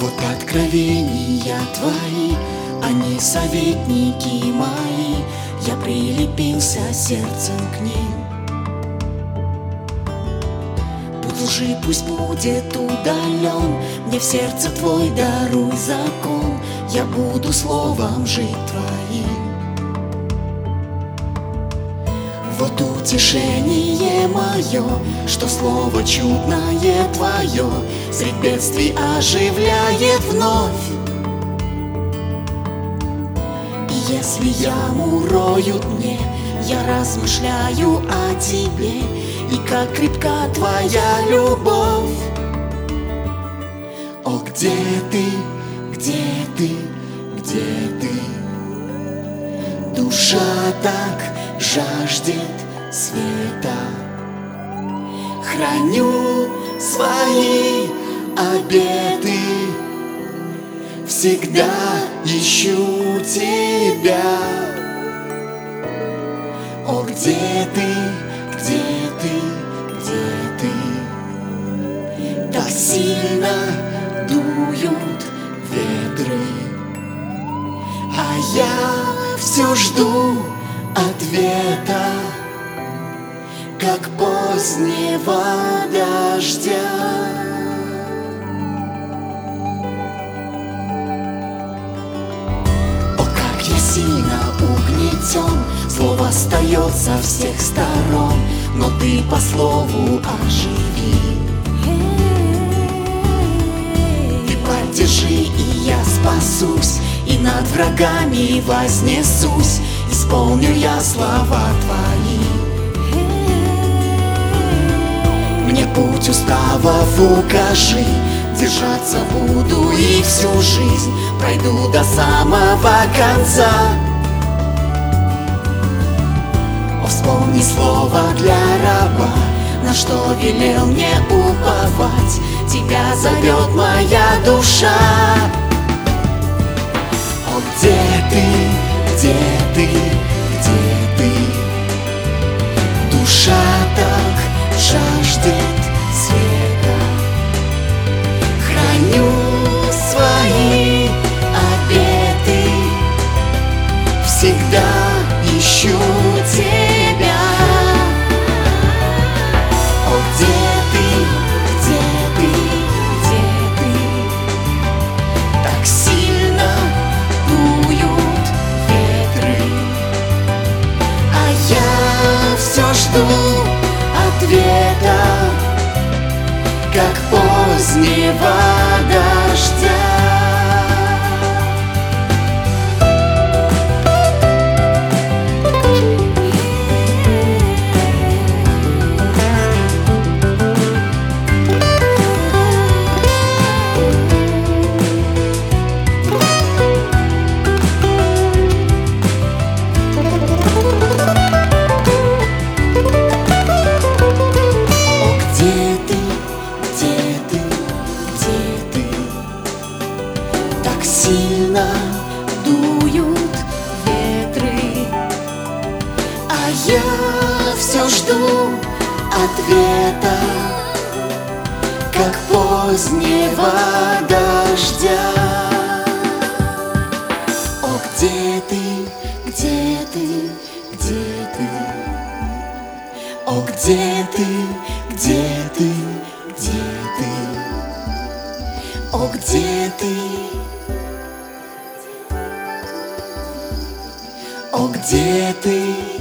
Вот откровения твои, они советники мои, я прилепился сердцем к ним. Путь лжи пусть будет удален, мне в сердце твой даруй закон, я буду словом жить твоим. Вот утешение мое, что слово чудное твое средь бедствий оживляет вновь. И если яму роют мне, я размышляю о тебе, и как крепка твоя любовь. О, где ты, где ты, где ты? Душа так жаждет света. Храню свои обеты, всегда ищу тебя. О, где ты, где ты, где ты? Так сильно дуют ветры, а я все жду ответа, как позднего дождя. О, как я сильно угнетен, слово остается со всех сторон, но ты по слову оживи. Ты поддержи, и я спасусь, и над врагами вознесусь, исполню я слова твои. Мне путь уставов укажи, держаться буду и всю жизнь пройду до самого конца. О, вспомни слово для раба, на что велел мне уповать, тебя зовет моя душа. О, где ты, где ты, где ты? Душа так жаждет света. Храню свои обеты, всегда ищу тебя. О, где ты, где ты, где ты? Так сильно дуют ветры, а я все жду ответа, как позднего дождя. Сильно дуют ветры, а я все жду ответа, как позднего дождя. О, где ты, где ты, где ты? О, где ты, где ты, где ты? О, где ты? О, где ты?